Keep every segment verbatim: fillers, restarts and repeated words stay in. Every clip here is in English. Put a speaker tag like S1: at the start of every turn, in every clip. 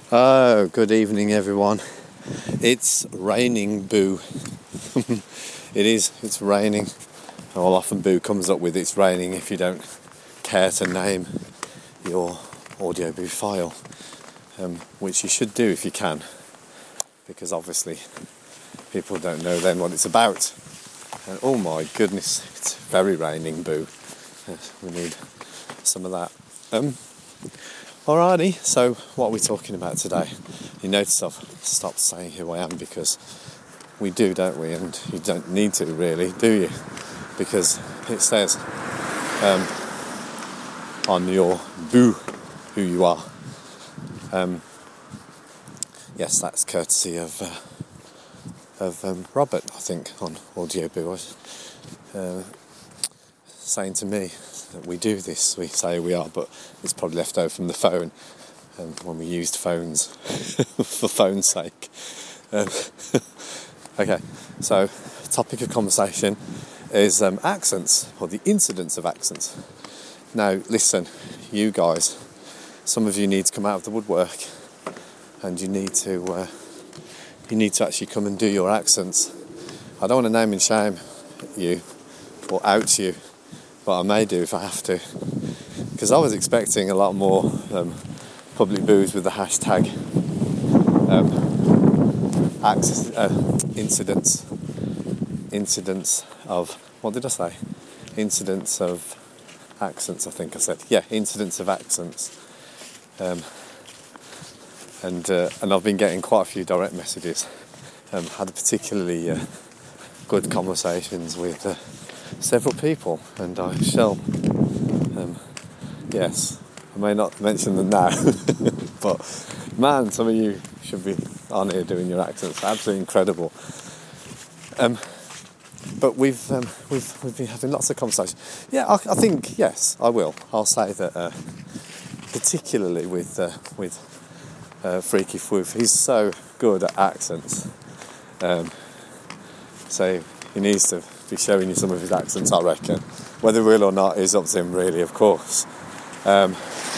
S1: Oh, good evening, everyone. It's raining, boo. It is, it's raining. Well, often boo comes up with it's raining if you don't care to name your audio boo file, um, which you should do if you can, because obviously people don't know then what it's about. And oh my goodness, it's very raining, boo. Yes, we need some of that. Um, Alrighty, so what are we talking about today? You notice I've stopped saying who I am because we do, don't we? And you don't need to really, do you? Because it says um, on your boo who you are. Um, yes, that's courtesy of uh, of um, Robert, I think, on Audio Boo. Uh, saying to me that we do this, we say we are, but it's probably left over from the phone um, when we used phones for phone's sake. Um, okay, so topic of conversation is um, accents, or the incidence of accents. Now listen, you guys, some of you need to come out of the woodwork and you need to uh, you need to actually come and do your accents. I don't want to name and shame you or out you, but I may do if I have to, because I was expecting a lot more um, public boos with the hashtag um, access, uh, incidents incidents of, what did I say? Incidents of accents, I think I said. Yeah, incidents of accents. Um, and uh, and I've been getting quite a few direct messages. Um, had particularly uh, good conversations with uh, several people, and I shall, um, yes, I may not mention them now, but man, some of you should be on here doing your accents. Absolutely incredible. Um, but we've um, we've we've been having lots of conversations. Yeah, I, I think yes, I will. I'll say that, uh, particularly with uh, with uh, Freaky Fwoof, he's so good at accents. Um, so he needs to be showing you some of his accents, I reckon. Whether he will or not is up to him, really, of course. Um,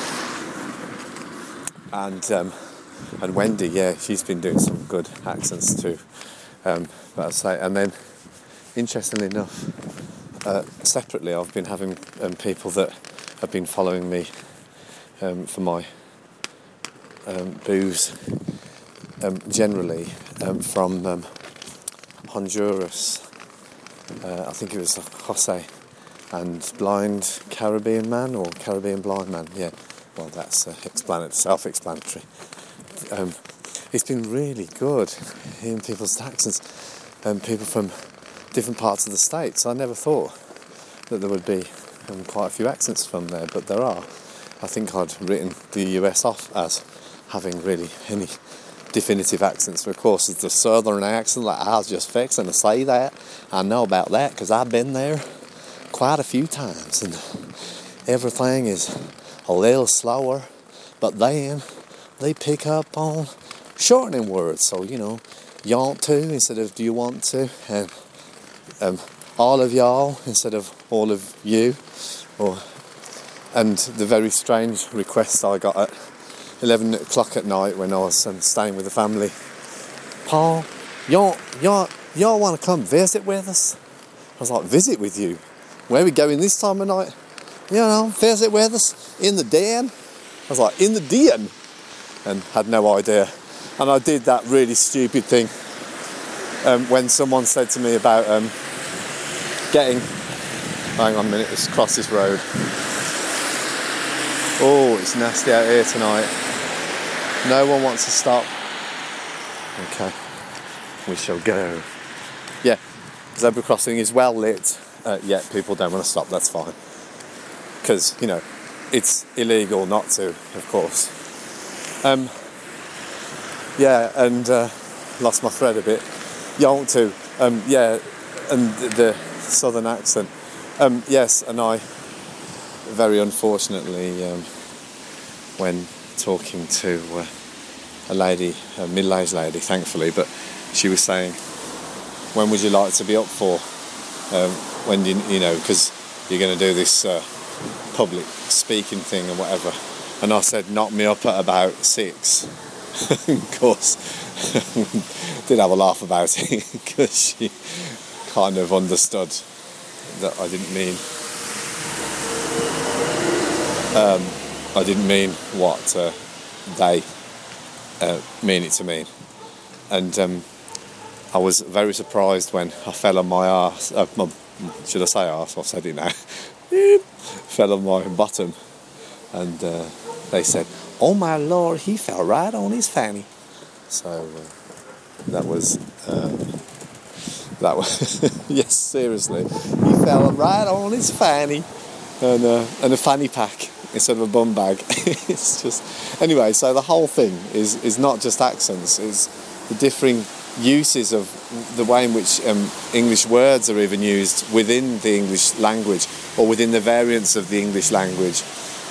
S1: and um, and Wendy, yeah, she's been doing some good accents too. Um, but I say, and then, interestingly enough, uh, separately, I've been having um, people that have been following me um, for my um, boos, um, generally um, from um, Honduras. Uh, I think it was Jose, and Blind Caribbean Man, or Caribbean Blind Man, yeah, well that's uh, explanatory, self-explanatory. Um, it's been really good hearing people's accents, and um, people from different parts of the States. I never thought that there would be um, quite a few accents from there, but there are. I think I'd written the U S off as having really any definitive accents. Of course, it's the southern accent, like I was just fixing to say that. I know about that because I've been there quite a few times, and everything is a little slower, but then they pick up on shortening words, so you know, you want to instead of do you want to, and um, all of y'all instead of all of you, or and the very strange request I got at eleven o'clock at night when I was um, staying with the family. Paul, y'all, y'all, y'all want to come visit with us? I was like, visit with you? Where are we going this time of night? You know, visit with us in the den? I was like, in the den? And had no idea. And I did that really stupid thing um, when someone said to me about um, getting, hang on a minute, let's cross this road. Oh, it's nasty out here tonight. No one wants to stop. Okay, we shall go. Yeah, zebra crossing is well lit, uh, yet people don't want to stop, that's fine. Because, you know, it's illegal not to, of course. Um, yeah, and uh, lost my thread a bit. You want to, um, yeah, and the, the southern accent. Um, yes, and I, very unfortunately, um, when talking to uh, a lady, a middle-aged lady, thankfully, but she was saying, when would you like to be up for? Um, when you, you know, because you're going to do this uh, public speaking thing or whatever. And I said, knock me up at about six. Of course, did have a laugh about it because she kind of understood that I didn't mean um, I didn't mean what uh, they uh, mean it to mean, and um, I was very surprised when I fell on my arse. Uh, my, should I say arse? I've said it now. Fell on my bottom, and uh, they said, "Oh my lord, he fell right on his fanny." So uh, that was uh, that was yes, seriously, he fell right on his fanny, and uh, and a fanny pack instead of a bum bag. It's just anyway. So the whole thing is is not just accents; it's the differing uses of the way in which um, English words are even used within the English language or within the variants of the English language,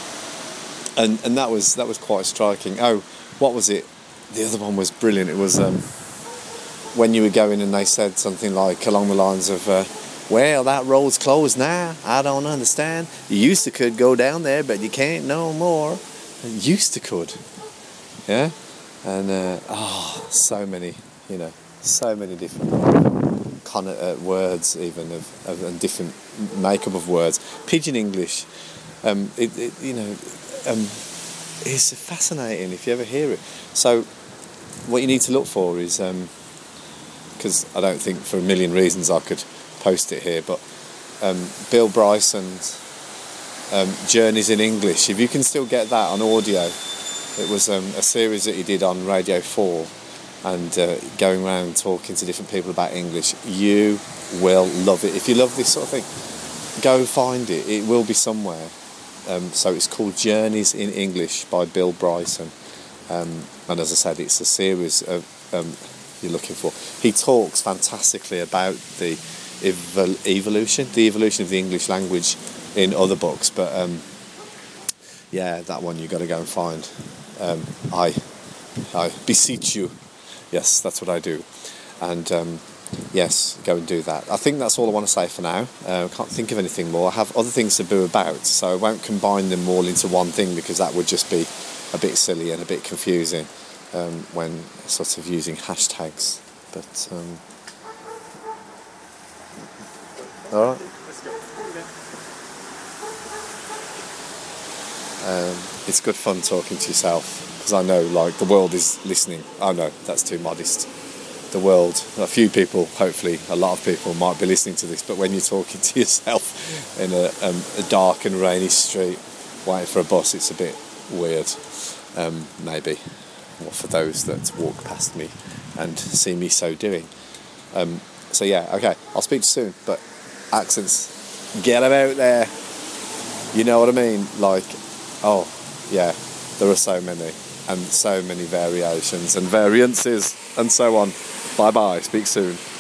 S1: and and that was that was quite striking. Oh, what was it? The other one was brilliant. It was um, when you were going and they said something like along the lines of uh, well, that road's closed now, I don't understand, you used to could go down there but you can't no more. And used to could, yeah, and uh, oh, so many, you know, so many different kind of uh, words, even of, of and different makeup of words. Pidgin English, um, it, it, you know, um, is fascinating if you ever hear it. So, what you need to look for is, because um, I don't think for a million reasons I could post it here, but um, Bill Bryson's um, Journeys in English. If you can still get that on audio, it was um, a series that he did on Radio four. And uh, going around talking to different people about English, you will love it. If you love this sort of thing, go find it. It will be somewhere. Um, so it's called Journeys in English by Bill Bryson. Um, and as I said, it's a series of um, you're looking for. He talks fantastically about the evol- evolution, the evolution of the English language in other books. But um, yeah, that one you've got to go and find. Um, I, I beseech you. Yes, that's what I do. And um, yes, go and do that. I think that's all I want to say for now. I uh, can't think of anything more. I have other things to boo about, so I won't combine them all into one thing because that would just be a bit silly and a bit confusing um, when sort of using hashtags. But, um... alright. Um, it's good fun talking to yourself. Because I know, like, the world is listening. Oh no, that's too modest. The world, a few people, hopefully a lot of people might be listening to this, but when you're talking to yourself in a, um, a dark and rainy street waiting for a bus, it's a bit weird, um, maybe. Well, for those that walk past me and see me so doing. Um, so yeah, okay, I'll speak to you soon, but accents, get them out there. You know what I mean? Like, oh, yeah, there are so many. And so many variations and variances and so on. Bye bye, speak soon.